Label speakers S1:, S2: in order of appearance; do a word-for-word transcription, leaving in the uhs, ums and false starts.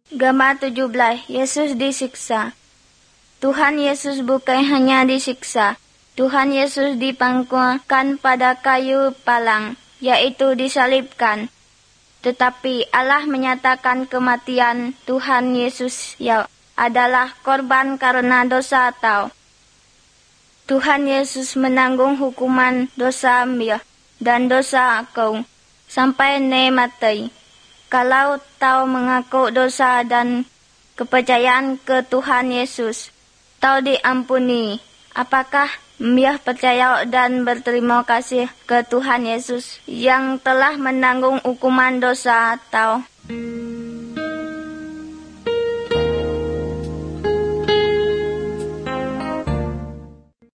S1: Gambar tujuh belas, Yesus disiksa. Tuhan Yesus bukan hanya disiksa. Tuhan Yesus dipangkukan pada kayu palang, yaitu disalibkan. Tetapi Allah menyatakan kematian Tuhan Yesus ya adalah korban karena dosa tau. Tuhan Yesus menanggung hukuman dosa ya dan dosa kau sampai ne mati. Kalau tau mengaku dosa dan kepercayaan ke Tuhan Yesus, tau diampuni. Apakah Mbah percaya dan berterima kasih ke Tuhan Yesus yang telah menanggung hukuman dosa tau?